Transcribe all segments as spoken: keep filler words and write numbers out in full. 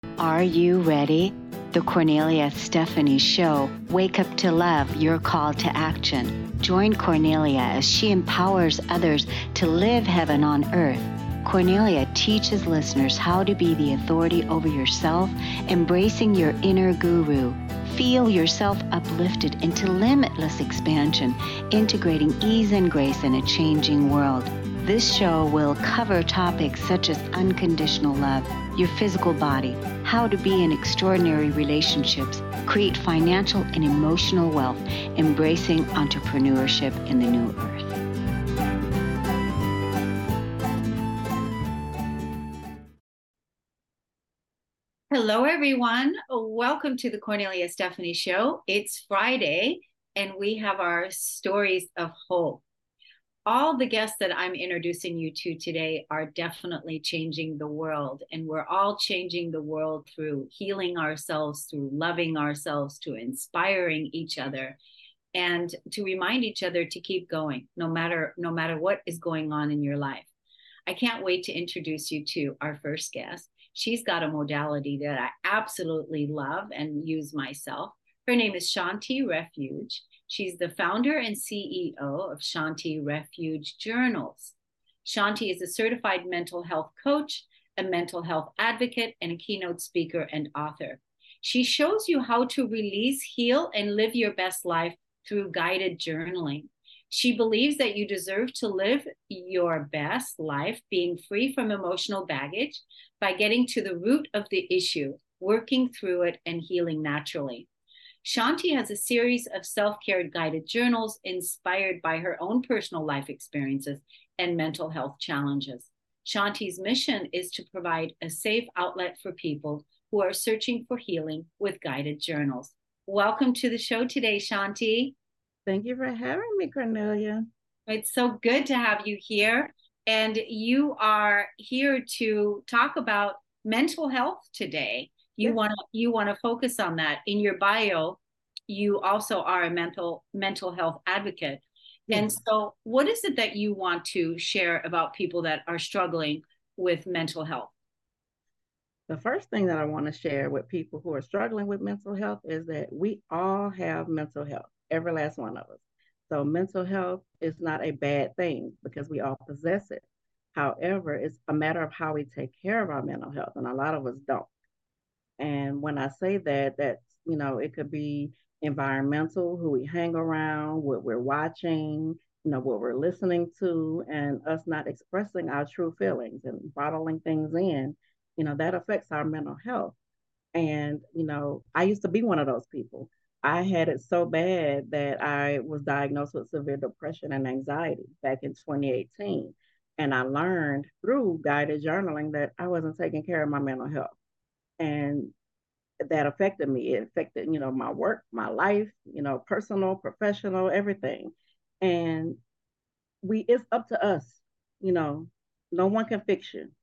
Are you ready? The Cornelia Stephanie Show. Wake up to love, your call to action. Join Cornelia as she empowers others to live heaven on earth. Cornelia teaches listeners how to be the authority over yourself, embracing your inner guru. Feel yourself uplifted into limitless expansion, integrating ease and grace in a changing world. This show will cover topics such as unconditional love, your physical body, how to be in extraordinary relationships, create financial and emotional wealth, embracing entrepreneurship in the new earth. Hello, everyone. Welcome to the Cornelia Stephanie Show. It's Friday, and we have our stories of hope. All the guests that I'm introducing you to today are definitely changing the world, and we're all changing the world through healing ourselves, through loving ourselves, to inspiring each other, and to remind each other to keep going, no matter no matter what is going on in your life. I can't wait to introduce you to our first guest. She's got a modality that I absolutely love and use myself. Her name is Shanti Refuge. She's the founder and C E O of Shanti Refuge Journals. Shanti is a certified mental health coach, a mental health advocate, and a keynote speaker and author. She shows you how to release, heal, and live your best life through guided journaling. She believes that you deserve to live your best life being free from emotional baggage by getting to the root of the issue, working through it, and healing naturally. Shanti has a series of self-care guided journals inspired by her own personal life experiences and mental health challenges. Shanti's mission is to provide a safe outlet for people who are searching for healing with guided journals. Welcome to the show today, Shanti. Thank you for having me, Cornelia. It's so good to have you here. And you are here to talk about mental health today. You yes. want to you want to focus on that. In your bio, you also are a mental mental health advocate. Yes. And so what is it that you want to share about people that are struggling with mental health? The first thing that I want to share with people who are struggling with mental health is that we all have mental health, every last one of us. So mental health is not a bad thing because we all possess it. However, it's a matter of how we take care of our mental health, and a lot of us don't. And when I say that, that's, you know, it could be environmental, who we hang around, what we're watching, you know, what we're listening to, and us not expressing our true feelings and bottling things in, you know, that affects our mental health. And, you know, I used to be one of those people. I had it so bad that I was diagnosed with severe depression and anxiety back in twenty eighteen. And I learned through guided journaling that I wasn't taking care of my mental health. And that affected me. It affected, you know, my work, my life, you know, personal, professional, everything. And we, it's up to us, you know, no one can fix you.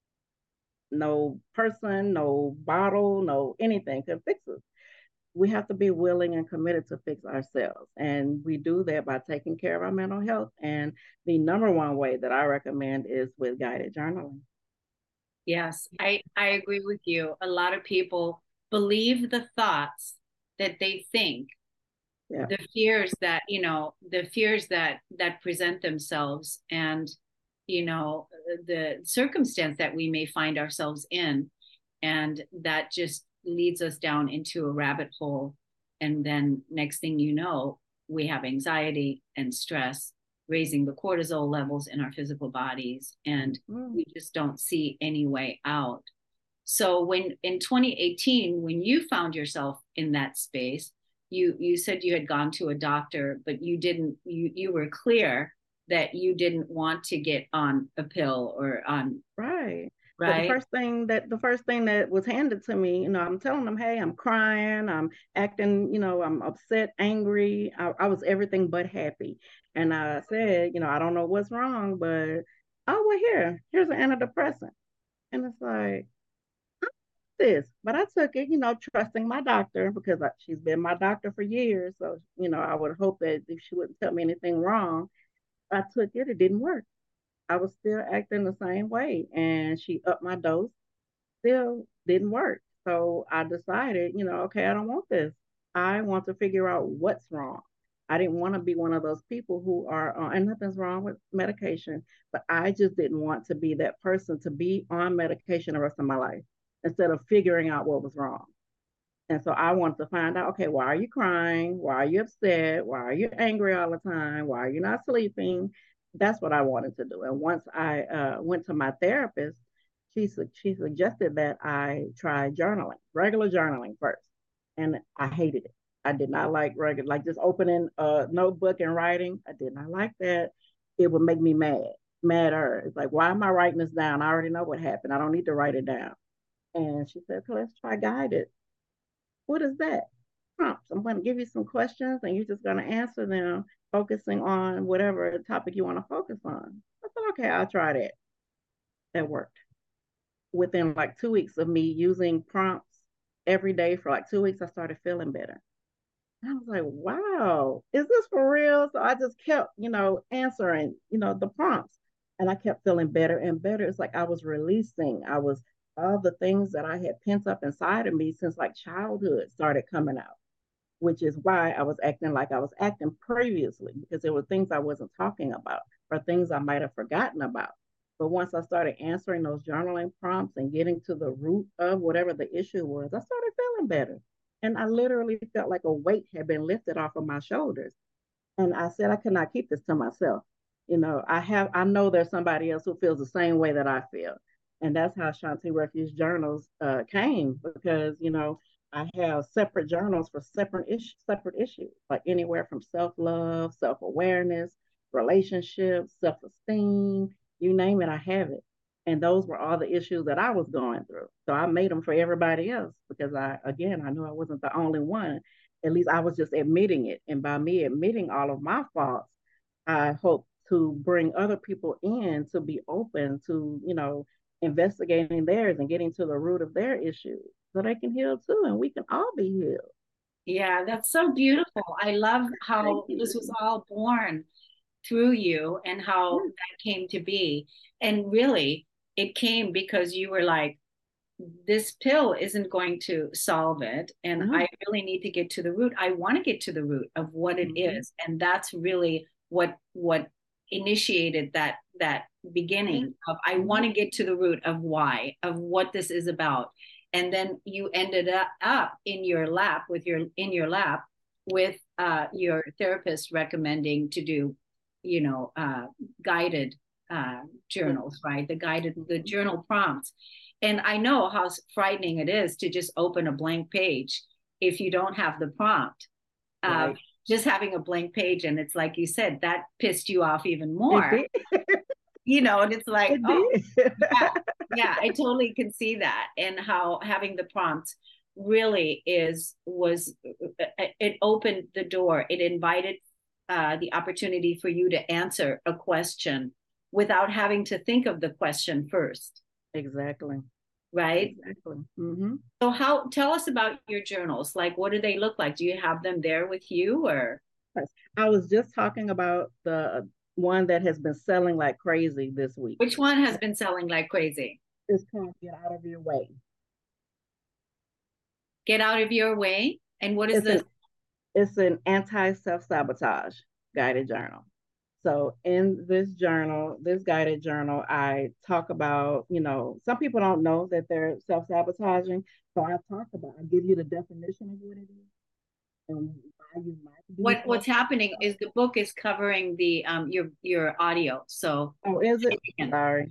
No person, no bottle, no anything can fix us. We have to be willing and committed to fix ourselves. And we do that by taking care of our mental health. And the number one way that I recommend is with guided journaling. Yes, I, I agree with you. A lot of people believe the thoughts that they think, yeah. the fears that, you know, the fears that, that present themselves, and, you know, the circumstance that we may find ourselves in. And that just leads us down into a rabbit hole. And then next thing you know, we have anxiety and stress, raising the cortisol levels in our physical bodies, and mm. we just don't see any way out. So when in twenty eighteen, when you found yourself in that space, you you said you had gone to a doctor, but you didn't, you you were clear that you didn't want to get on a pill or on right. Right. But the first thing that the first thing that was handed to me, you know, I'm telling them, hey, I'm crying, I'm acting, you know, I'm upset, angry. I, I was everything but happy. And I said, you know, I don't know what's wrong, but oh, well, here, here's an antidepressant. And it's like, this, but I took it, you know, trusting my doctor because I, she's been my doctor for years. So, you know, I would hope that if she wouldn't tell me anything wrong, I took it, it didn't work. I was still acting the same way, and she upped my dose, still didn't work. So I decided, you know, okay, I don't want this. I want to figure out what's wrong. I didn't want to be one of those people who are, uh, and nothing's wrong with medication, but I just didn't want to be that person to be on medication the rest of my life instead of figuring out what was wrong. And so I wanted to find out, okay, why are you crying? Why are you upset? Why are you angry all the time? Why are you not sleeping? That's what I wanted to do. And once I uh, went to my therapist, she, she suggested that I try journaling, regular journaling first. And I hated it. I did not like regular, like just opening a notebook and writing. I did not like that. It would make me mad, madder. It's like, why am I writing this down? I already know what happened. I don't need to write it down. And she said, okay, let's try guided. What is that? Prompts. I'm going to give you some questions and you're just going to answer them, focusing on whatever topic you want to focus on. I thought, okay, I'll try that. That worked. Within like two weeks of me using prompts every day for like two weeks, I started feeling better. And I was like, wow, is this for real? So I just kept, you know, answering, you know, the prompts. And I kept feeling better and better. It's like I was releasing. I was all the things that I had pent up inside of me since like childhood started coming out, which is why I was acting like I was acting previously, because there were things I wasn't talking about or things I might have forgotten about. But once I started answering those journaling prompts and getting to the root of whatever the issue was, I started feeling better. And I literally felt like a weight had been lifted off of my shoulders. And I said, I could not keep this to myself. You know, I have, I know there's somebody else who feels the same way that I feel. And that's how Shanti Refuge Journals uh, came, because, you know, I have separate journals for separate issues, separate issues, like anywhere from self-love, self-awareness, relationships, self-esteem, you name it, I have it. And those were all the issues that I was going through. So I made them for everybody else because I, again, I knew I wasn't the only one. At least I was just admitting it. And by me admitting all of my faults, I hope to bring other people in to be open to, you know, investigating theirs and getting to the root of their issues so they can heal too. And we can all be healed. Yeah, that's so beautiful. I love how this was all born through you and how Yeah. that came to be. And really, it came because you were like, this pill isn't going to solve it. And Uh-huh. I really need to get to the root. I want to get to the root of what it Mm-hmm. is. And that's really what what initiated that that beginning of I Mm-hmm. want to get to the root of why, of what this is about. And then you ended up, up in your lap with your in your lap with uh, your therapist recommending to do, you know, uh, guided uh, Yeah. journals, right? The guided the Mm-hmm. journal prompts. And I know how frightening it is to just open a blank page if you don't have the prompt. Uh, Right. just having a blank page, and it's like you said, that pissed you off even It more, did. you know. And it's like, It oh, did. yeah, yeah, I totally can see that, and how having the prompt really is was it opened the door. It invited uh, the opportunity for you to answer a question without having to think of the question first, Exactly. right? Exactly. Mm-hmm. So how tell us about your journals. Like what do they look like? Do you have them there with you or I was just talking about the one that has been selling like crazy this week. which one has been selling like crazy? It's called Get Out of Your Way. Get out of your way. And what is It's this? an it's an anti self sabotage guided journal. So in this journal, this guided journal, I talk about, you know, some people don't know that they're self sabotaging. So I talk about, I give you the definition of what it is and why you might be What self what's happening sabotaging. is the book is covering the um your your audio. So Oh, is say it? it again. Sorry.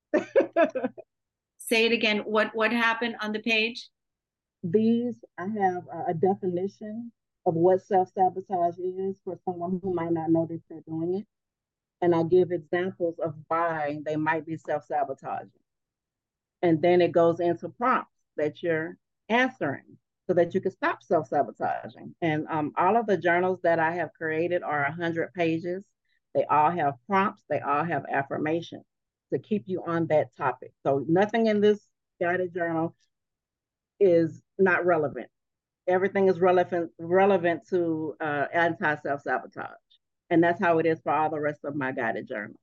Say it again. What what happened on the page? These, I have a, a definition of what self sabotage is for someone who might not know that they're doing it. And I give examples of why they might be self sabotaging. And then it goes into prompts that you're answering so that you can stop self sabotaging. And um, all of the journals that I have created are one hundred pages. They all have prompts, they all have affirmations to keep you on that topic. So nothing in this guided journal is not relevant. Everything is relevant relevant to uh, anti self sabotage, and that's how it is for all the rest of my guided journal.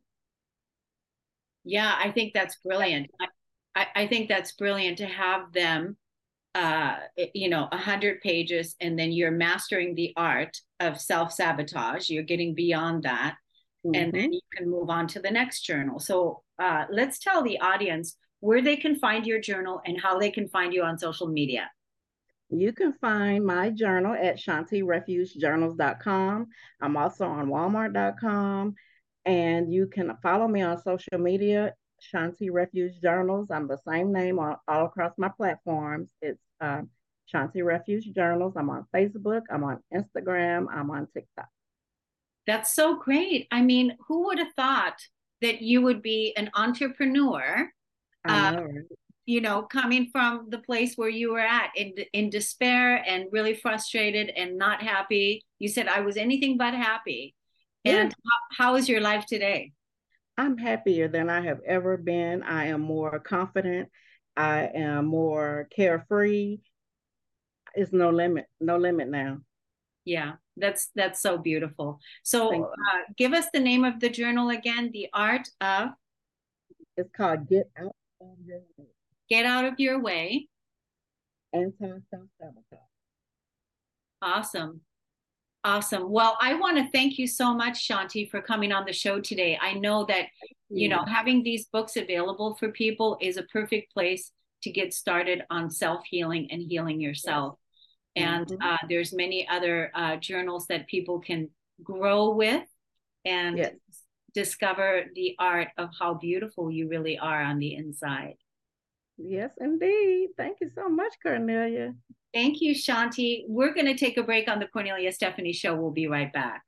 Yeah, I think that's brilliant. I, I, I think that's brilliant to have them uh, you know, a hundred pages, and then you're mastering the art of self-sabotage. You're getting beyond that. Mm-hmm. And then you can move on to the next journal. So uh, let's tell the audience where they can find your journal and how they can find you on social media. You can find my journal at shanti refuge journals dot com. I'm also on walmart dot com. And you can follow me on social media, Shanti Refuge Journals. I'm the same name all, all across my platforms. It's uh, Shanti Refuge Journals. I'm on Facebook. I'm on Instagram. I'm on TikTok. That's so great. I mean, who would have thought that you would be an entrepreneur? I know, uh, right? You know, coming from the place where you were at in in despair and really frustrated and not happy. You said, I was anything but happy. Yeah. And how, how is your life today? I'm happier than I have ever been. I am more confident. I am more carefree. It's no limit, no limit now. Yeah, that's that's so beautiful. So uh, give us the name of the journal again, The Art of? It's called Get Out of Your Way. Get Out of Your Way. Anti-self-sabotage. Awesome. Awesome. Well, I want to thank you so much, Shanti, for coming on the show today. I know that, you know, having these books available for people is a perfect place to get started on self-healing and healing yourself. Yes. And mm-hmm. uh, there's many other uh, journals that people can grow with and yes. discover the art of how beautiful you really are on the inside. Yes, indeed. Thank you so much, Cornelia. Thank you, Shanti. We're going to take a break on the Cornelia Stephanie Show. We'll be right back.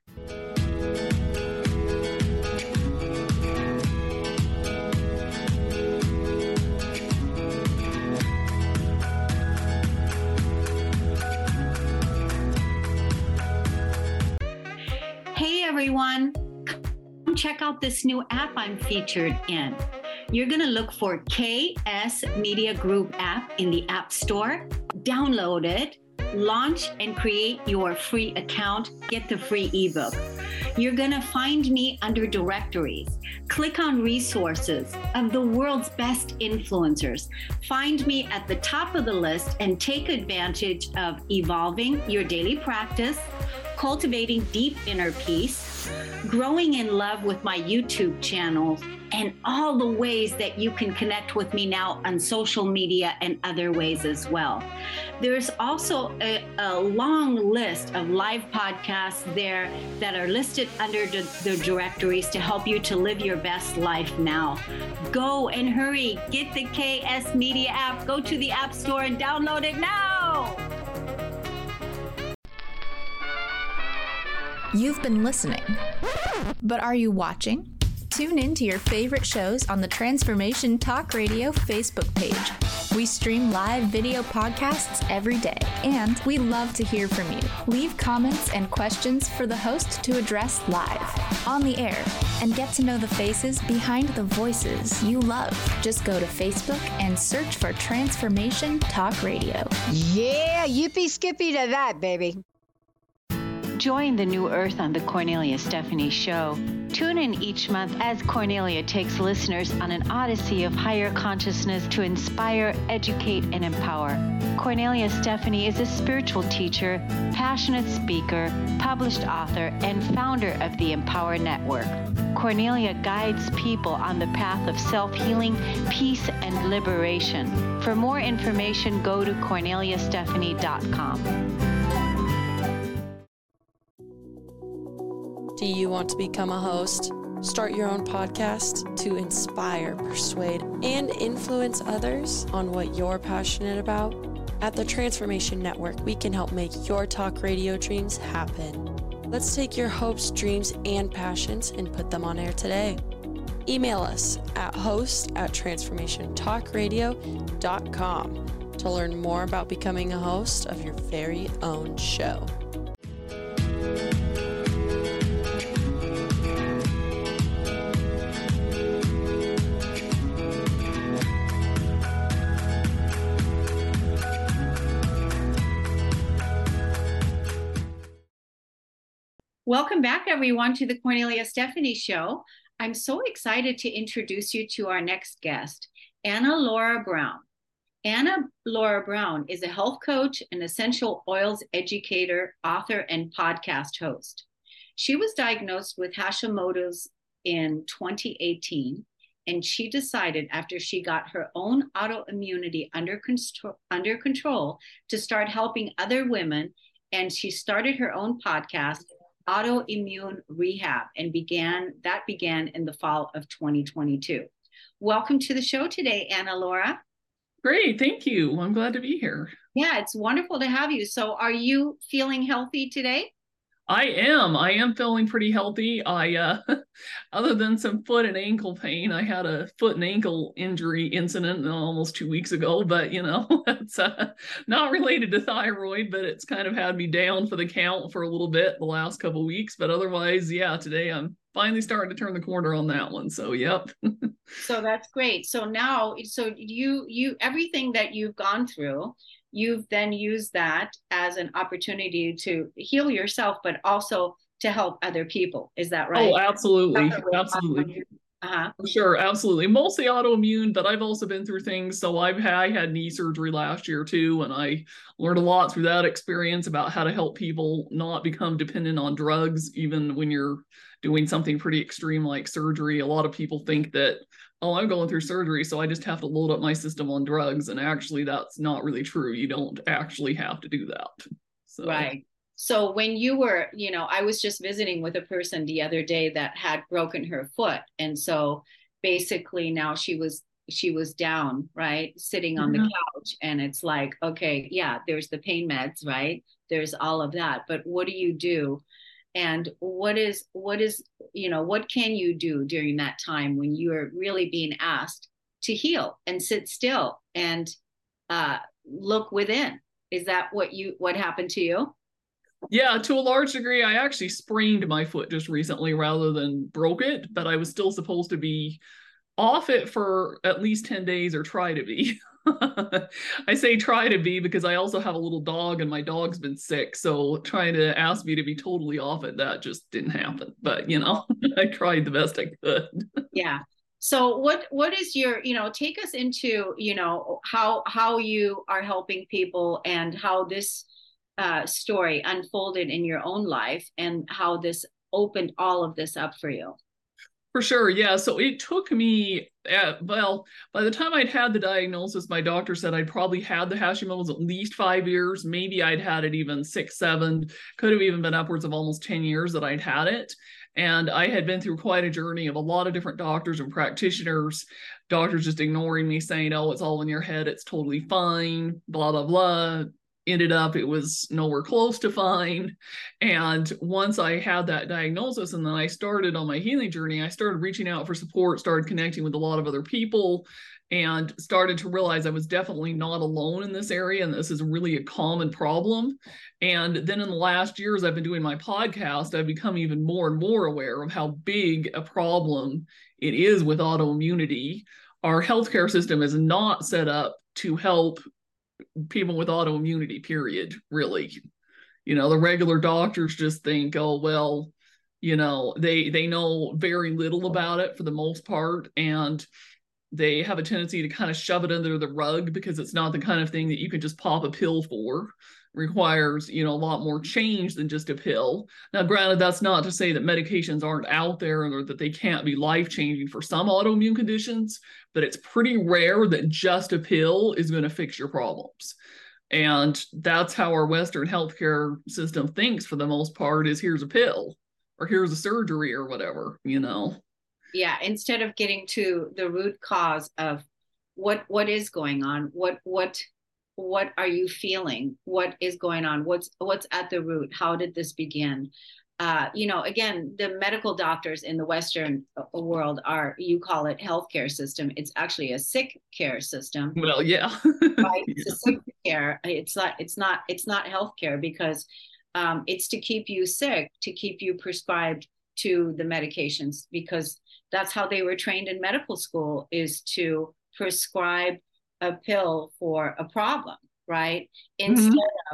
Hey, everyone. Come check out this new app I'm featured in. You're going to look for K S Media Group app in the App Store, download it, launch and create your free account, get the free ebook. You're going to find me under directories. Click on resources of the world's best influencers. Find me at the top of the list and take advantage of evolving your daily practice, cultivating deep inner peace, growing in love with my YouTube channel, and all the ways that you can connect with me now on social media and other ways as well. There's also a, a long list of live podcasts there that are listed under the, the directories to help you to live your best life now. Go and hurry, get the K S Media app, go to the App Store and download it now. You've been listening, but are you watching? Tune in to your favorite shows on the Transformation Talk Radio Facebook page. We stream live video podcasts every day, and we love to hear from you. Leave comments and questions for the host to address live, on the air, and get to know the faces behind the voices you love. Just go to Facebook and search for Transformation Talk Radio. Yeah, yippee skippy to that, baby. Join the new earth on the Cornelia Stephanie Show. Tune in each month as Cornelia takes listeners on an odyssey of higher consciousness to inspire, educate, and empower. Cornelia Stephanie is a spiritual teacher, passionate speaker, published author, and founder of the Empower Network. Cornelia guides people on the path of self-healing, peace, and liberation. For more information, go to cornelia stephanie dot com. Do you want to become a host? Start your own podcast to inspire, persuade, and influence others on what you're passionate about? At the Transformation Network, we can help make your talk radio dreams happen. Let's take your hopes, dreams, and passions and put them on air today. Email us at host at transformation talk radio dot com to learn more about becoming a host of your very own show. Welcome back, everyone, to the Cornelia Stephanie Show. I'm so excited to introduce you to our next guest, Anna Laura Brown. Anna Laura Brown is a health coach, an essential oils educator, author, and podcast host. She was diagnosed with Hashimoto's in twenty eighteen, and she decided after she got her own autoimmunity under, control, under control to start helping other women, and she started her own podcast, Autoimmune Rehab, and began that began in the fall of twenty twenty-two. Welcome to the show today, Anna Laura. Great, thank you. I'm glad to be here. Yeah, it's wonderful to have you. So are you feeling healthy today? I am. I am feeling pretty healthy. I, uh, other than some foot and ankle pain, I had a foot and ankle injury incident almost two weeks ago, but you know, that's uh, not related to thyroid, but it's kind of had me down for the count for a little bit the last couple of weeks. But otherwise, yeah, today I'm finally starting to turn the corner on that one. So, yep. So that's great. So now, so you, you, everything that you've gone through, you've then used that as an opportunity to heal yourself, but also to help other people. Is that right? Oh, absolutely. Absolutely. Uh-huh. Sure, absolutely. Mostly autoimmune, but I've also been through things. So I've had, I had knee surgery last year too, and I learned a lot through that experience about how to help people not become dependent on drugs, even when you're doing something pretty extreme like surgery. A lot of people think that, oh, I'm going through surgery, so I just have to load up my system on drugs. And actually, that's not really true. You don't actually have to do that. So. Right. So when you were, you know, I was just visiting with a person the other day that had broken her foot. And so basically now she was, she was down, right? Sitting on mm-hmm. the couch. And it's like, okay, yeah, there's the pain meds, right? There's all of that. But what do you do? And what is, what is, you know, what can you do during that time when you are really being asked to heal and sit still and uh, look within? Is that what you, what happened to you? Yeah, to a large degree. I actually sprained my foot just recently rather than broke it, but I was still supposed to be off it for at least ten days or try to be. I say try to be because I also have a little dog and my dog's been sick. So trying to ask me to be totally off it, that just didn't happen. But, you know, I tried the best I could. Yeah. So what what is your, you know, take us into, you know, how how you are helping people and how this uh, story unfolded in your own life and how this opened all of this up for you. For sure. Yeah. So it took me, uh, well, by the time I'd had the diagnosis, my doctor said I'd probably had the Hashimoto's at least five years. Maybe I'd had it even six, seven, could have even been upwards of almost ten years that I'd had it. And I had been through quite a journey of a lot of different doctors and practitioners, doctors just ignoring me, saying, oh, it's all in your head. It's totally fine, blah, blah, blah. Ended up, it was nowhere close to fine. And once I had that diagnosis and then I started on my healing journey, I started reaching out for support, started connecting with a lot of other people, and started to realize I was definitely not alone in this area. And this is really a common problem. And then in the last years, I've been doing my podcast, I've become even more and more aware of how big a problem it is with autoimmunity. Our healthcare system is not set up to help people with autoimmunity, period, really. You know, the regular doctors just think, oh, well, you know, they they know very little about it for the most part, and they have a tendency to kind of shove it under the rug because it's not the kind of thing that you can just pop a pill for. Requires, you know, a lot more change than just a pill. Now, granted, that's not to say that medications aren't out there or that they can't be life-changing for some autoimmune conditions, but it's pretty rare that just a pill is going to fix your problems. And that's how our Western healthcare system thinks for the most part, is here's a pill or here's a surgery or whatever, you know. Yeah, instead of getting to the root cause of what what is going on, what what what are you feeling, what is going on, what's what's at the root, how did this begin? Uh, you know, again, the medical doctors in the Western world are, you call it healthcare system. It's actually a sick care system. Well, yeah. Right? It's yeah. a sick care. It's not, it's not, it's not healthcare because um, it's to keep you sick, to keep you prescribed to the medications, because that's how they were trained in medical school, is to prescribe a pill for a problem, right? Instead mm-hmm. of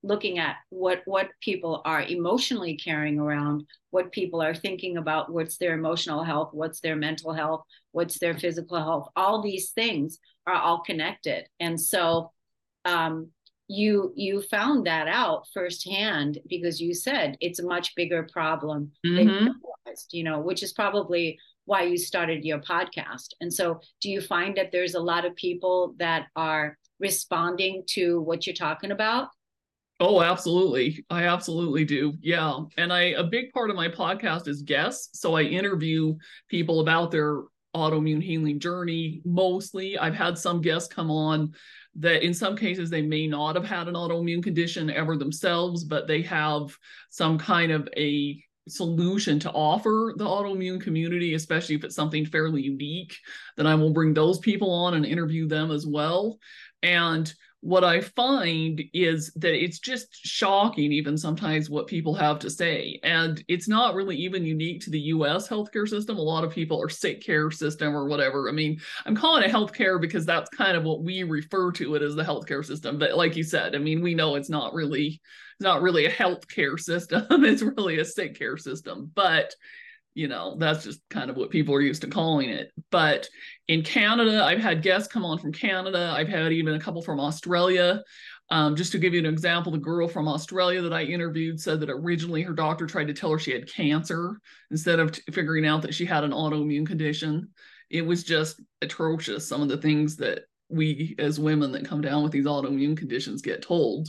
looking at what what people are emotionally carrying around, what people are thinking about, what's their emotional health, what's their mental health, what's their physical health. All these things are all connected. And so um, you you found that out firsthand, because you said it's a much bigger problem mm-hmm. than you realized, you know, which is probably why you started your podcast. And so do you find that there's a lot of people that are responding to what you're talking about? Oh, absolutely. I absolutely do. Yeah. And I, a big part of my podcast is guests. So I interview people about their autoimmune healing journey. Mostly I've had some guests come on that in some cases they may not have had an autoimmune condition ever themselves, but they have some kind of a solution to offer the autoimmune community, especially if it's something fairly unique. Then I will bring those people on and interview them as well. And what I find is that it's just shocking, even sometimes, what people have to say. And it's not really even unique to the U S healthcare system. A lot of people are sick care system or whatever. I mean, I'm calling it healthcare because that's kind of what we refer to it as, the healthcare system. But like you said, I mean, we know it's not really, it's not really a healthcare system. It's really a sick care system. But you know, that's just kind of what people are used to calling it. But in Canada, I've had guests come on from Canada. I've had even a couple from Australia. Um, just to give you an example, the girl from Australia that I interviewed said that originally her doctor tried to tell her she had cancer instead of t- figuring out that she had an autoimmune condition. It was just atrocious, some of the things that we as women that come down with these autoimmune conditions get told.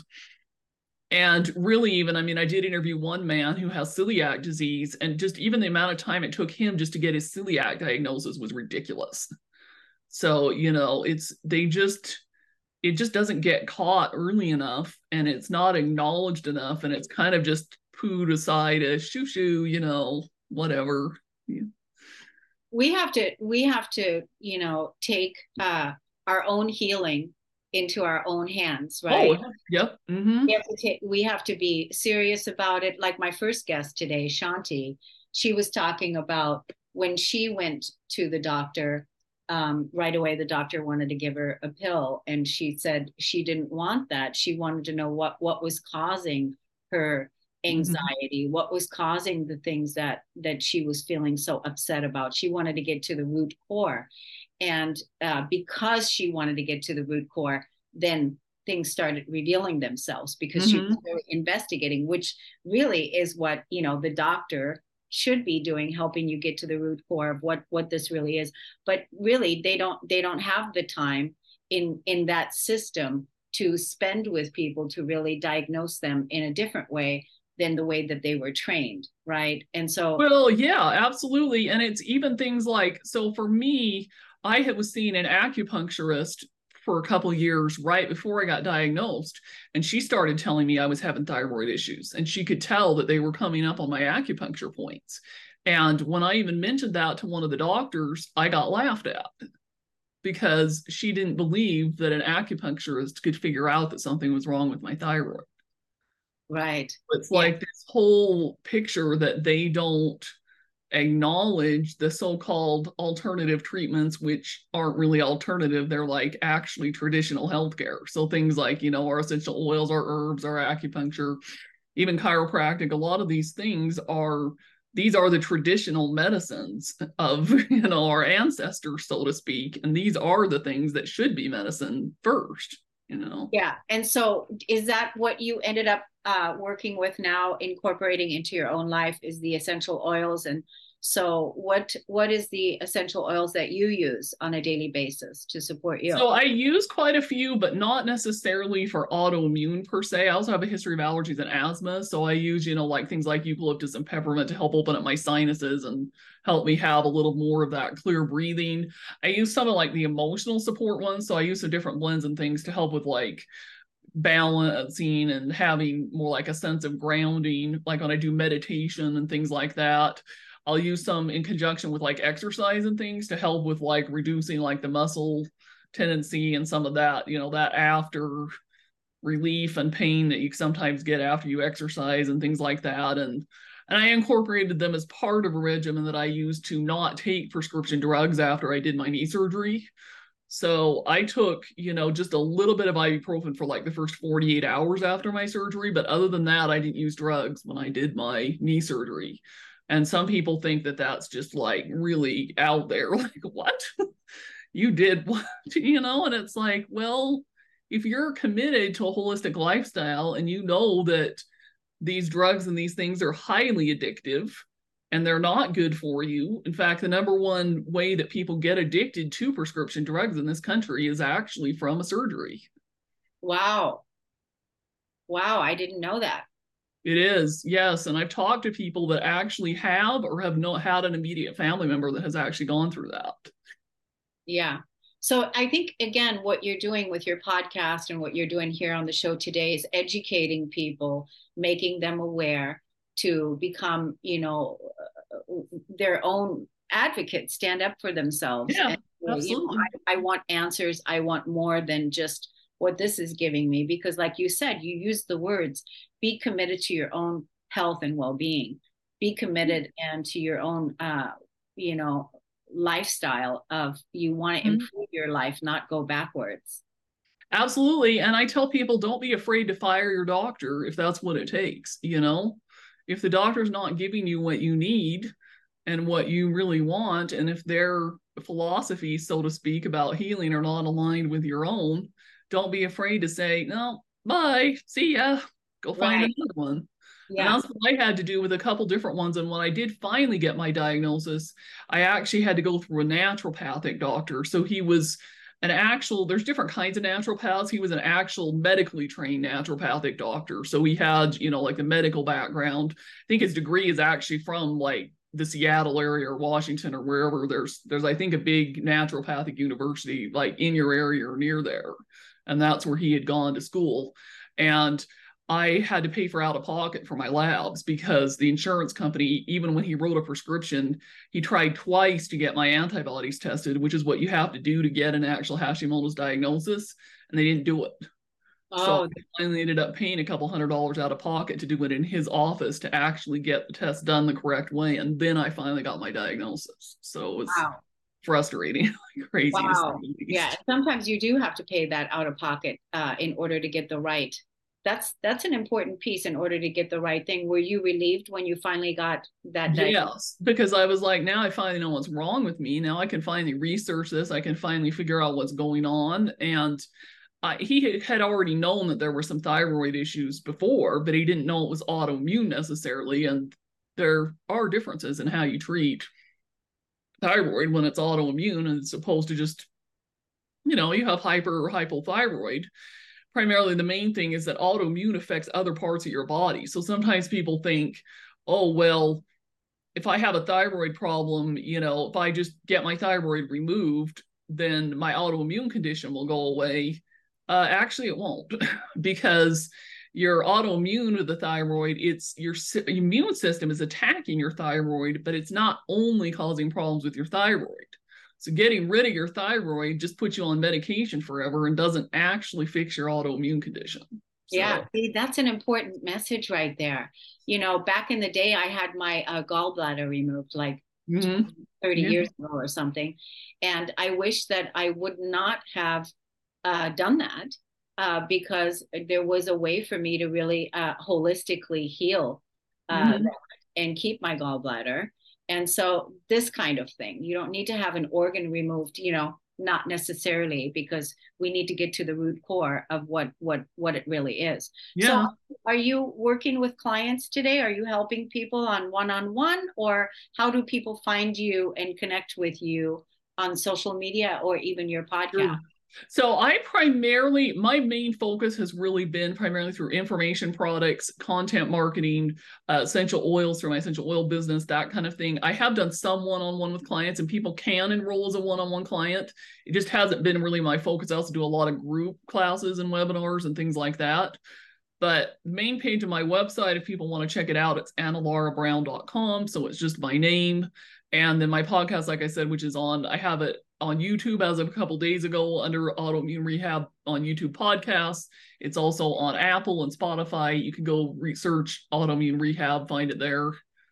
And really, even, I mean, I did interview one man who has celiac disease, and just even the amount of time it took him just to get his celiac diagnosis was ridiculous. So, you know, it's, they just, it just doesn't get caught early enough, and it's not acknowledged enough, and it's kind of just pooed aside as shoo shoo, you know, whatever. Yeah. We have to, we have to, you know, take uh, our own healing into our own hands, right? Oh, yep. Mm-hmm. We have to take, we have to be serious about it. Like my first guest today, Shanti, she was talking about when she went to the doctor, um, right away, the doctor wanted to give her a pill. And she said she didn't want that. She wanted to know what, what was causing her anxiety, mm-hmm. what was causing the things that, that she was feeling so upset about. She wanted to get to the root core. And uh, because she wanted to get to the root core, then things started revealing themselves, because mm-hmm. she was really investigating, which really is what, you know, the doctor should be doing, helping you get to the root core of what, what this really is. But really, they don't, they don't have the time in, in that system to spend with people to really diagnose them in a different way than the way that they were trained, right? And so, well, yeah, absolutely. And it's even things like, so for me, I had was seeing an acupuncturist for a couple of years right before I got diagnosed, and she started telling me I was having thyroid issues, and she could tell that they were coming up on my acupuncture points. And when I even mentioned that to one of the doctors, I got laughed at, because she didn't believe that an acupuncturist could figure out that something was wrong with my thyroid. Right. It's yeah. like this whole picture that they don't acknowledge the so-called alternative treatments, which aren't really alternative. They're like actually traditional healthcare. So things like, you know, our essential oils, our herbs, our acupuncture, even chiropractic, a lot of these things are, these are the traditional medicines of, you know, our ancestors, so to speak. And these are the things that should be medicine first, you know? Yeah. And so is that what you ended up uh, working with now, incorporating into your own life, is the essential oils? And so what what is the essential oils that you use on a daily basis to support you? So I use quite a few, but not necessarily for autoimmune per se. I also have a history of allergies and asthma. So I use, you know, like things like eucalyptus and peppermint to help open up my sinuses and help me have a little more of that clear breathing. I use some of like the emotional support ones. So I use some different blends and things to help with like balancing and having more like a sense of grounding, like when I do meditation and things like that. I'll use some in conjunction with like exercise and things to help with like reducing like the muscle tendency and some of that, you know, that after relief and pain that you sometimes get after you exercise and things like that. And and I incorporated them as part of a regimen that I used to not take prescription drugs after I did my knee surgery. So I took, you know, just a little bit of ibuprofen for like the first forty-eight hours after my surgery. But other than that, I didn't use drugs when I did my knee surgery. And some people think that that's just like really out there. Like, what? You did what? You know, and it's like, well, if you're committed to a holistic lifestyle and you know that these drugs and these things are highly addictive and they're not good for you. In fact, the number one way that people get addicted to prescription drugs in this country is actually from a surgery. Wow. Wow, I didn't know that. It is, yes. And I've talked to people that actually have or have not had an immediate family member that has actually gone through that. Yeah. So I think, again, what you're doing with your podcast and what you're doing here on the show today is educating people, making them aware to become, you know, their own advocates, stand up for themselves. Yeah, and, absolutely. You know, I, I want answers. I want more than just what this is giving me, because like you said, you use the words, be committed to your own health and well-being, be committed and to your own, uh, you know, lifestyle of you want to improve mm-hmm. your life, not go backwards. Absolutely. And I tell people, don't be afraid to fire your doctor if that's what it takes. You know, if the doctor's not giving you what you need and what you really want, and if their philosophies, so to speak, about healing are not aligned with your own, don't be afraid to say, no, bye, see ya, go find right. another one. Yeah. And that's what I had to do with a couple different ones. And when I did finally get my diagnosis, I actually had to go through a naturopathic doctor. So he was an actual, there's different kinds of naturopaths. He was an actual medically trained naturopathic doctor. So he had, you know, like the medical background. I think his degree is actually from like the Seattle area or Washington or wherever there's, there's, I think, a big naturopathic university like in your area or near there. And that's where he had gone to school. And I had to pay for out of pocket for my labs because the insurance company, even when he wrote a prescription, he tried twice to get my antibodies tested, which is what you have to do to get an actual Hashimoto's diagnosis, and they didn't do it. Oh. So I finally ended up paying a couple hundred dollars out of pocket to do it in his office to actually get the test done the correct way, and then I finally got my diagnosis. So it was wow. frustrating, like crazy. Wow. Yeah, sometimes you do have to pay that out of pocket uh, in order to get the right. That's that's an important piece in order to get the right thing. Were you relieved when you finally got that diagnosis? Yes, because I was like, now I finally know what's wrong with me. Now I can finally research this. I can finally figure out what's going on. And uh, he had already known that there were some thyroid issues before, but he didn't know it was autoimmune necessarily. And there are differences in how you treat thyroid when it's autoimmune and it's opposed to just, you know, you have hyper or hypothyroid. Primarily, the main thing is that autoimmune affects other parts of your body. So sometimes people think, oh, well, if I have a thyroid problem, you know, if I just get my thyroid removed, then my autoimmune condition will go away. Uh, actually, it won't, because your autoimmune with the thyroid, it's your immune system is attacking your thyroid, but it's not only causing problems with your thyroid. So getting rid of your thyroid just puts you on medication forever and doesn't actually fix your autoimmune condition. So. Yeah, see, that's an important message right there. You know, back in the day, I had my uh, gallbladder removed like mm-hmm. thirty yeah. years ago or something. And I wish that I would not have uh, done that uh, because there was a way for me to really uh, holistically heal uh, mm-hmm. and keep my gallbladder. And so this kind of thing, you don't need to have an organ removed, you know, not necessarily, because we need to get to the root core of what what what it really is. Yeah. So are you working with clients today? Are you helping people on one-on-one, or how do people find you and connect with you on social media or even your podcast? Sure. So I primarily, my main focus has really been primarily through information products, content marketing, uh, essential oils through my essential oil business, that kind of thing. I have done some one-on-one with clients, and people can enroll as a one-on-one client. It just hasn't been really my focus. I also do a lot of group classes and webinars and things like that. But the main page of my website, if people want to check it out, it's anna laura brown dot com. So it's just my name. And then my podcast, like I said, which is on, I have it on YouTube as of a couple days ago under Autoimmune Rehab on YouTube podcasts. It's also on Apple and Spotify. You can go research Autoimmune Rehab, find it there.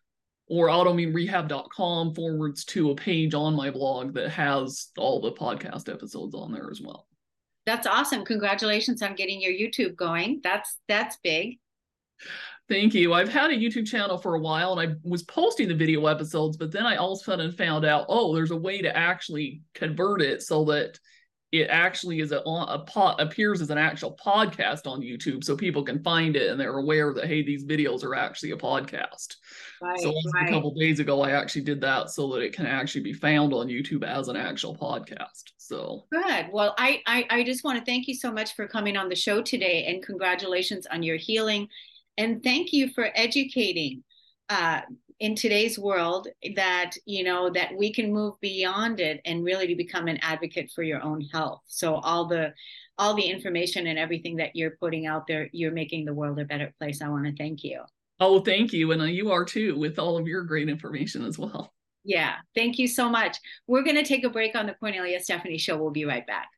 or autoimmune rehab dot com forwards to a page on my blog that has all the podcast episodes on there as well. That's awesome. Congratulations on getting your YouTube going. That's that's big. Thank you. I've had a YouTube channel for a while, and I was posting the video episodes, but then I all of a sudden found out, oh, there's a way to actually convert it so that it actually is a, a pod, appears as an actual podcast on YouTube, so people can find it and they're aware that, hey, these videos are actually a podcast. Right, so right. a couple of days ago, I actually did that so that it can actually be found on YouTube as an actual podcast. So good. Well, I, I, I just want to thank you so much for coming on the show today, and congratulations on your healing. And thank you for educating uh, in today's world that, you know, that we can move beyond it and really to become an advocate for your own health. So all the all the information and everything that you're putting out there, you're making the world a better place. I want to thank you. Oh, thank you. And you are too, with all of your great information as well. Yeah. Thank you so much. We're going to take a break on the Cornelia Stephanie Show. We'll be right back.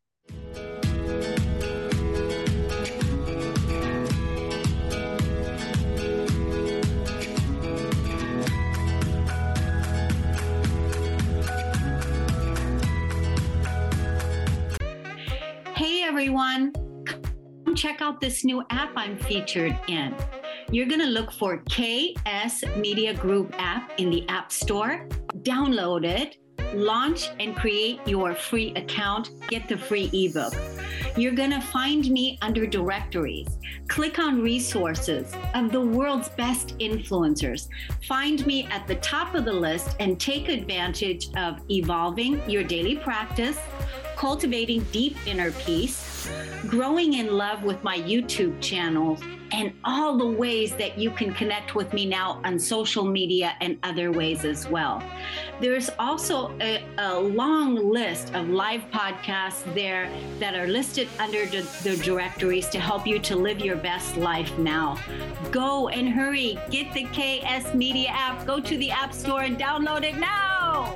Hey everyone, come check out this new app I'm featured in. You're gonna look for K S Media Group app in the App Store, download it, launch and create your free account, get the free ebook. You're gonna find me under directories. Click on resources of the world's best influencers. Find me at the top of the list and take advantage of evolving your daily practice, cultivating deep inner peace, growing in love with my YouTube channel, and all the ways that you can connect with me now on social media and other ways as well. There's also a, a long list of live podcasts there that are listed under the, the directories to help you to live your best life now. Go and hurry, get the K S Media app, go to the App Store and download it now.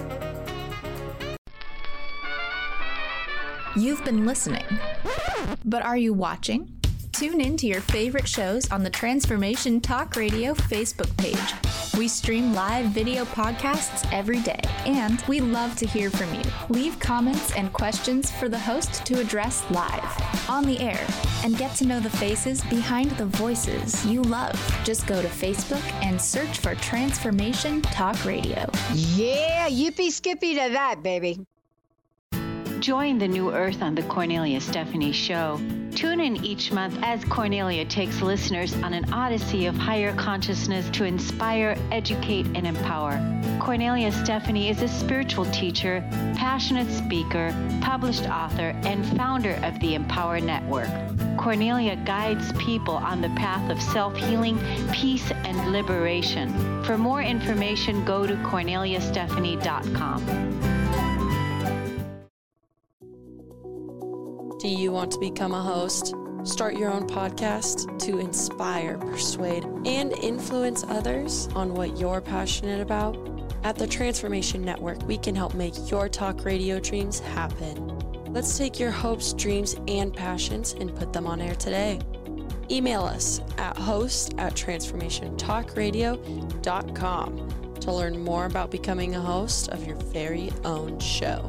You've been listening, but are you watching? Tune in to your favorite shows on the Transformation Talk Radio Facebook page. We stream live video podcasts every day, and we love to hear from you. Leave comments and questions for the host to address live, on the air, and get to know the faces behind the voices you love. Just go to Facebook and search for Transformation Talk Radio. Yeah, yippee skippy to that, baby. Join the new earth on the Cornelia Stephanie Show. Tune in each month as Cornelia takes listeners on an odyssey of higher consciousness to inspire, educate, and empower. Cornelia Stephanie is a spiritual teacher, passionate speaker, published author, and founder of the Empower Network. Cornelia guides people on the path of self-healing, peace, and liberation. For more information, go to cornelia stephanie dot com. Do you want to become a host? Start your own podcast to inspire, persuade, and influence others on what you're passionate about? At the Transformation Network, we can help make your talk radio dreams happen. Let's take your hopes, dreams, and passions and put them on air today. Email us at host at transformation talk radio dot com to learn more about becoming a host of your very own show.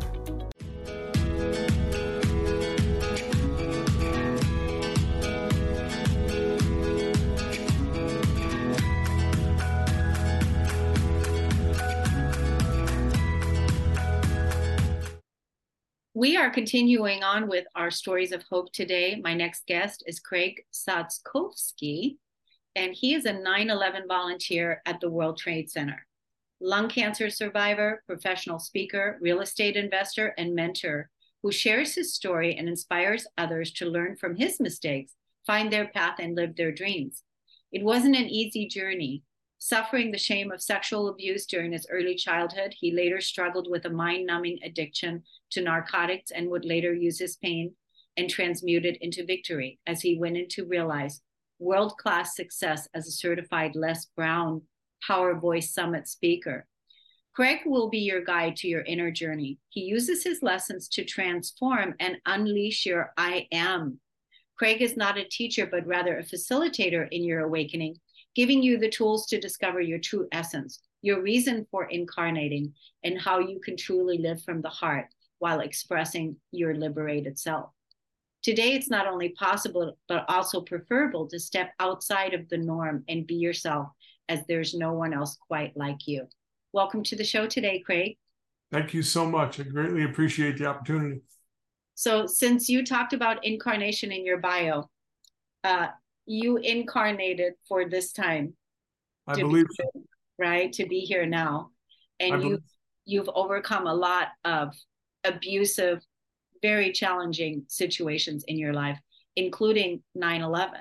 We are continuing on with our stories of hope today. My next guest is Craig Satzkowski, and he is a nine eleven volunteer at the World Trade Center. Lung cancer survivor, professional speaker, real estate investor, and mentor who shares his story and inspires others to learn from his mistakes, find their path, and live their dreams. It wasn't an easy journey. Suffering the shame of sexual abuse during his early childhood, he later struggled with a mind-numbing addiction to narcotics and would later use his pain and transmute it into victory as he went in to realize world-class success as a certified Les Brown Power Voice Summit speaker. Craig will be your guide to your inner journey. He uses his lessons to transform and unleash your I am. Craig is not a teacher, but rather a facilitator in your awakening, giving you the tools to discover your true essence. your reason for incarnating, and how you can truly live from the heart while expressing your liberated self. Today, it's not only possible, but also preferable to step outside of the norm and be yourself, as there's no one else quite like you. Welcome to the show today, Craig. Thank you so much. I greatly appreciate the opportunity. So since you talked about incarnation in your bio, uh, you incarnated for this time. I believe so. Here, right? To be here now. And you, you've overcome a lot of abusive, very challenging situations in your life, including nine eleven.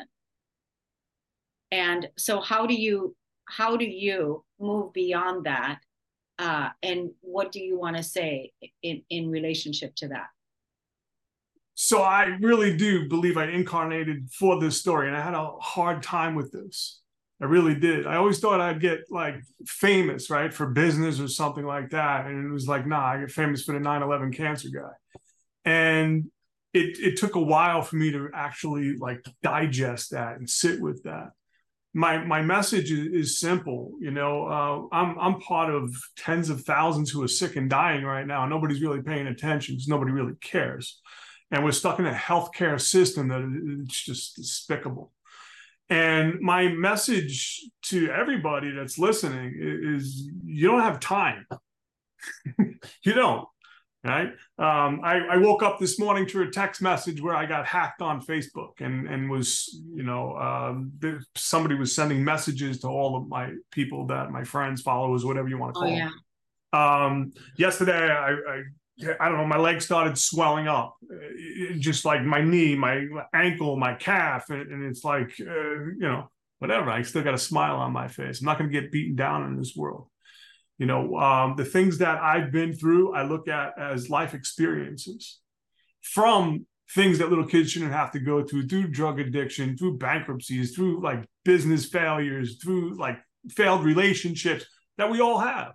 And so how do you, how do you move beyond that? Uh, and what do you want to say in, in relationship to that? So I really do believe I incarnated for this story, and I had a hard time with this. I really did. I always thought I'd get like famous, right, for business or something like that. And it was like, nah, I get famous for the nine eleven cancer guy. And it, it took a while for me to actually like digest that and sit with that. My my message is, is simple. You know, uh, I'm I'm part of tens of thousands who are sick and dying right now. Nobody's really paying attention because nobody really cares. And we're stuck in a healthcare system that it's just despicable. And my message to everybody that's listening is you don't have time. You don't, right? Um, I, I woke up this morning to a text message where I got hacked on Facebook and, and was, you know, um, somebody was sending messages to all of my people, that my friends, followers, whatever you want to call oh, yeah. them. Um, yesterday, I, I I don't know, my leg started swelling up, just like my knee, my ankle, my calf. And, and it's like, uh, you know, whatever. I still got a smile on my face. I'm not going to get beaten down in this world. You know, um, the things that I've been through, I look at as life experiences, from things that little kids shouldn't have to go through, through drug addiction, through bankruptcies, through like business failures, through like failed relationships that we all have.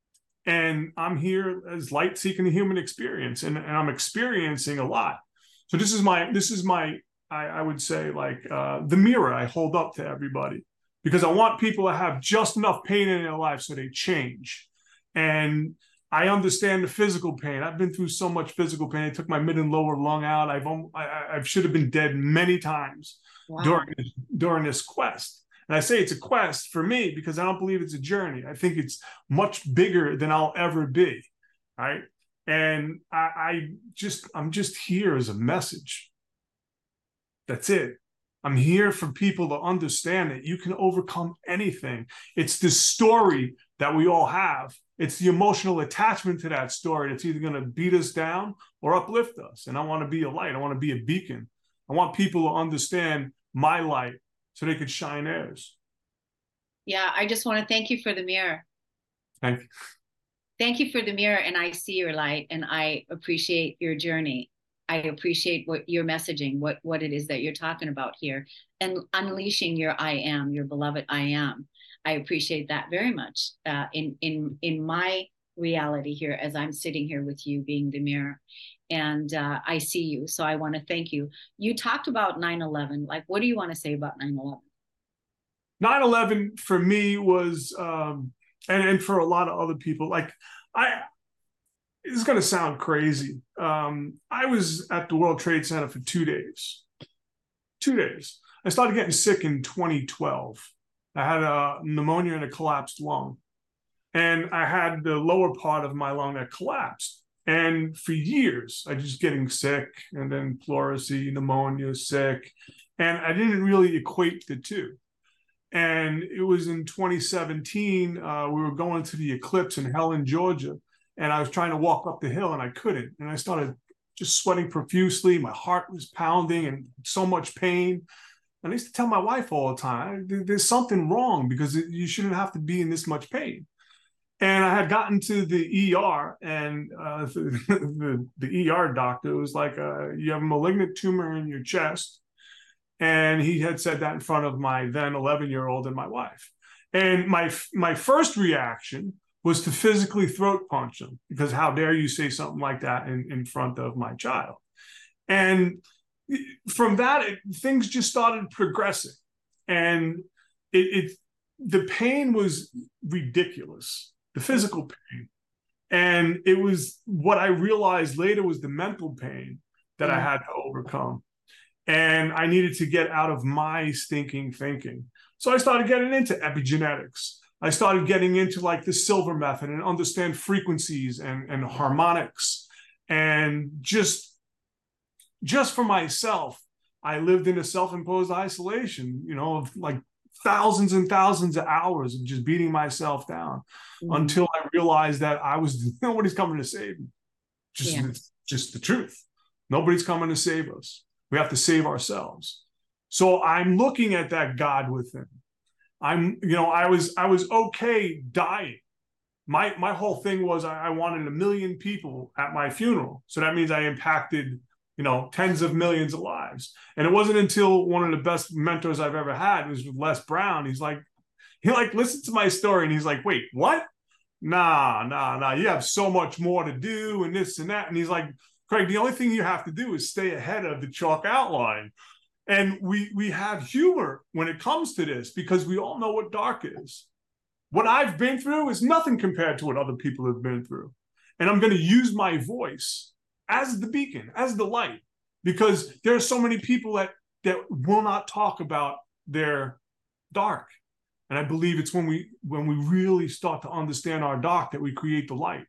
And I'm here as light seeking the human experience, and, and I'm experiencing a lot. So this is my, this is my, I, I would say like uh, the mirror I hold up to everybody, because I want people to have just enough pain in their life so they change. And I understand the physical pain. I've been through so much physical pain. I took my mid and lower lung out. I've, I, I should have been dead many times wow. during, during this quest. And I say it's a quest for me because I don't believe it's a journey. I think it's much bigger than I'll ever be, right? And I, I just, I'm just here as a message. That's it. I'm here for people to understand that you can overcome anything. It's the story that we all have. It's the emotional attachment to that story that's either going to beat us down or uplift us. And I want to be a light. I want to be a beacon. I want people to understand my light, so they could shine theirs. Yeah, I just want to thank you for the mirror. Thank you. Thank you for the mirror, and I see your light, and I appreciate your journey. I appreciate what your messaging, what, what it is that you're talking about here, and unleashing your I am, your beloved I am. I appreciate that very much uh, in, in, in my reality here, as I'm sitting here with you being the mirror. And uh, I see you. So I want to thank you. You talked about nine eleven. Like, what do you want to say about nine eleven? nine eleven for me was, um, and, and for a lot of other people, like, I, it's going to sound crazy. Um, I was at the World Trade Center for two days. Two days. I started getting sick in twenty twelve. I had a pneumonia and a collapsed lung. And I had the lower part of my lung that collapsed. And for years, I just getting sick, and then pleurisy, pneumonia, sick. And I didn't really equate the two. And it was in twenty seventeen, uh, we were going to the eclipse in Helen, Georgia. And I was trying to walk up the hill and I couldn't. And I started just sweating profusely. My heart was pounding and so much pain. And I used to tell my wife all the time, there's something wrong because you shouldn't have to be in this much pain. And I had gotten to the E R, and uh, the, the, the E R doctor was like, uh, you have a malignant tumor in your chest. And he had said that in front of my then eleven-year-old and my wife. And my my first reaction was to physically throat punch him, because how dare you say something like that in, in front of my child? And from that, it, things just started progressing. And it, it the pain was ridiculous, the physical pain. And it was what I realized later was the mental pain that mm. I had to overcome. And I needed to get out of my stinking thinking. So I started getting into epigenetics. I started getting into like the Silver method and understand frequencies and, and harmonics. And just, just for myself, I lived in a self-imposed isolation, you know, of like thousands and thousands of hours of just beating myself down mm-hmm. until I realized that I was, nobody's coming to save me. Just, yeah. just the truth. Nobody's coming to save us. We have to save ourselves. So I'm looking at that God within. I'm, you know, I was, I was okay dying. My, my whole thing was I, I wanted a million people at my funeral. So that means I impacted, you know, tens of millions of lives. And it wasn't until one of the best mentors I've ever had was with Les Brown. He's like, he like listened to my story and he's like, wait, what? Nah, nah, nah. You have so much more to do and this and that. And he's like, Craig, the only thing you have to do is stay ahead of the chalk outline. And we we have humor when it comes to this because we all know what dark is. What I've been through is nothing compared to what other people have been through. And I'm going to use my voice as the beacon, as the light, because there are so many people that, that will not talk about their dark. And I believe it's when we when we really start to understand our dark that we create the light.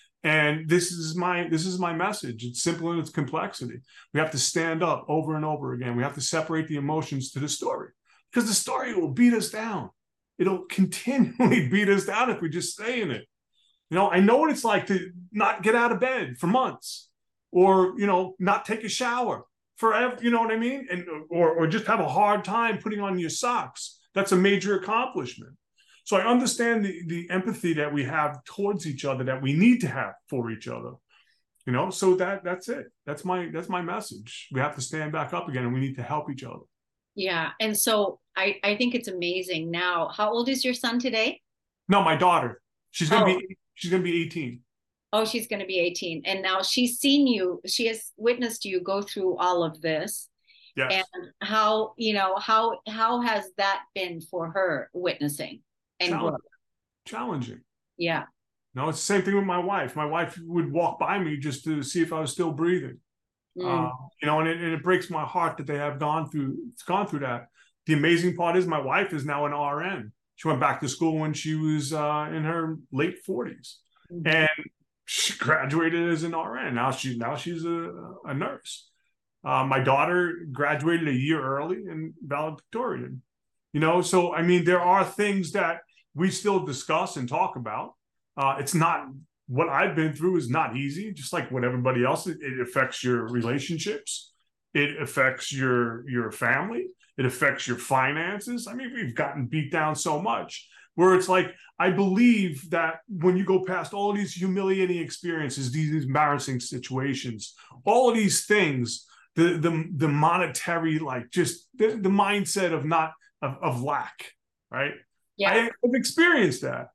And this is my this is my message. It's simple in its complexity. We have to stand up over and over again. We have to separate the emotions to the story because the story will beat us down. It'll continually beat us down if we just stay in it. You know, I know what it's like to not get out of bed for months or, you know, not take a shower forever. You know what I mean? And or or just have a hard time putting on your socks. That's a major accomplishment. So I understand the, the empathy that we have towards each other, that we need to have for each other, you know, so that that's it. That's my, that's my message. We have to stand back up again and we need to help each other. Yeah. And so I, I think it's amazing. Now, how old is your son today? No, my daughter, she's going to oh. be, she's going to be eighteen. Oh, she's going to be eighteen. And now she's seen you, she has witnessed you go through all of this. Yes. And how, you know, how, how has that been for her witnessing? And challenging. challenging. Yeah. No, it's the same thing with my wife. My wife would walk by me just to see if I was still breathing. Mm. Uh, you know, and it, and it breaks my heart that they have gone through, it's gone through that. The amazing part is my wife is now an R N. She went back to school when she was uh, in her late forties, mm-hmm. and she graduated as an R N. Now she now she's a, a nurse. Uh, my daughter graduated a year early in valedictorian. You know, so I mean, there are things that we still discuss and talk about. Uh, it's not what I've been through is not easy, just like what everybody else. It, it affects your relationships. It affects your your family. It affects your finances. I mean, we've gotten beat down so much where it's like, I believe that when you go past all of these humiliating experiences, these embarrassing situations, all of these things, the the, the monetary, like just the, the mindset of not of, of lack, right? Yeah. I, I've experienced that.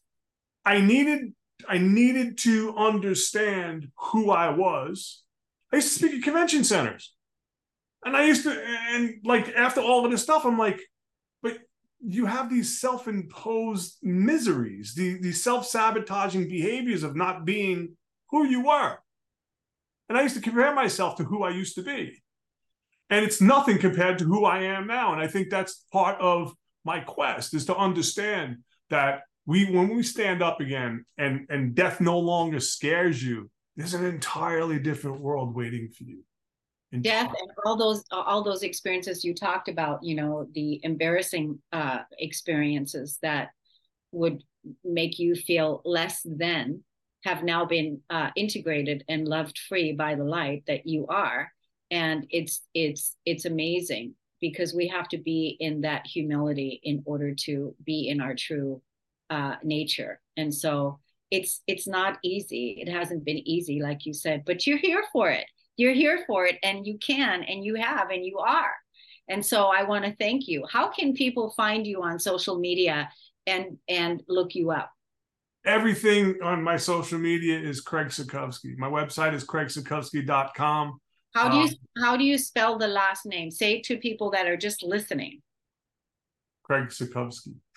I needed I needed to understand who I was. I used to speak at convention centers. And I used to, and like after all of this stuff, I'm like, but you have these self-imposed miseries, these, these self-sabotaging behaviors of not being who you were. And I used to compare myself to who I used to be. And it's nothing compared to who I am now. And I think that's part of my quest, is to understand that we, when we stand up again and, and death no longer scares you, there's an entirely different world waiting for you. Death and all those all those experiences you talked about, you know, the embarrassing uh, experiences that would make you feel less than, have now been uh, integrated and loved free by the light that you are. And it's it's it's amazing, because we have to be in that humility in order to be in our true uh, nature. And so it's it's not easy. It hasn't been easy, like you said, but you're here for it. You're here for it, and you can, and you have, and you are. And so I want to thank you. How can people find you on social media and and look you up? Everything on my social media is Craig Sakovsky. My website is craig sakovsky dot com. How do you um, how do you spell the last name? Say it to people that are just listening. Craig Sakovsky.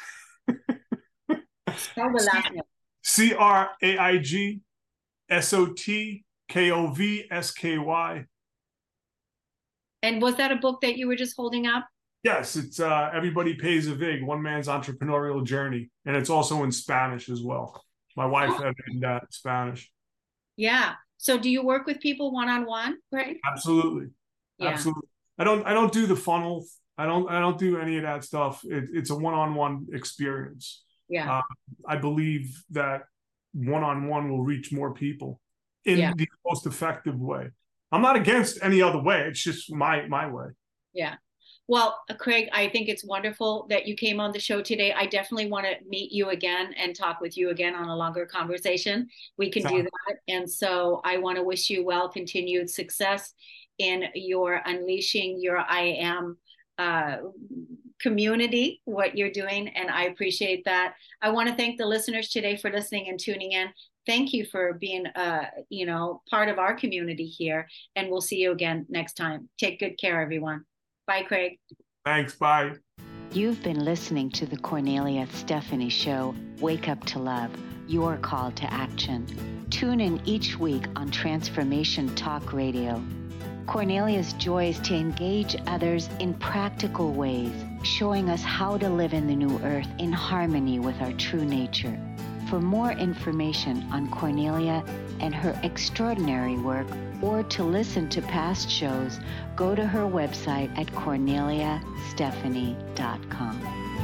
Spell the last name. C R A I G S O T K O V S K Y. And was that a book that you were just holding up? Yes, it's uh, Everybody Pays a Vig, One Man's Entrepreneurial Journey. And it's also in Spanish as well. My wife Oh. had in that Spanish. Yeah. So do you work with people one-on-one, Greg? Absolutely. Yeah. Absolutely. I don't I don't do the funnel. I don't I don't do any of that stuff. It, it's a one-on-one experience. Yeah. Uh, I believe that one-on-one will reach more people in Yeah. the most effective way. I'm not against any other way. It's just my my way. Yeah. Well, uh, Craig, I think it's wonderful that you came on the show today. I definitely want to meet you again and talk with you again on a longer conversation. We can do Sounds- that. And so I want to wish you well, continued success in your unleashing your I Am uh, community, what you're doing. And I appreciate that. I want to thank the listeners today for listening and tuning in. Thank you for being, uh, you know, part of our community here. And we'll see you again next time. Take good care, everyone. Bye, Craig. Thanks. Bye. You've been listening to the Cornelia Stephanie Show, Wake Up to Love, your call to action. Tune in each week on Transformation Talk Radio. Cornelia's joy is to engage others in practical ways, showing us how to live in the new earth in harmony with our true nature. For more information on Cornelia and her extraordinary work, or to listen to past shows, go to her website at cornelia stephanie dot com.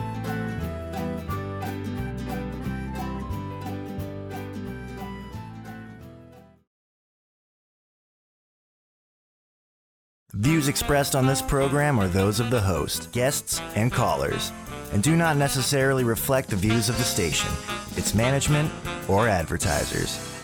Views expressed on this program are those of the host, guests, and callers, and do not necessarily reflect the views of the station, its management, or advertisers.